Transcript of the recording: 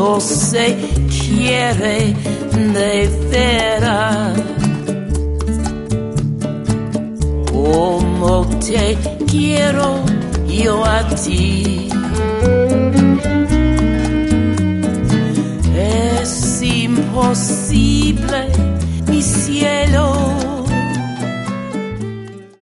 cuando se quiere de veras. Como te quiero yo a ti. Es imposible, mi cielo,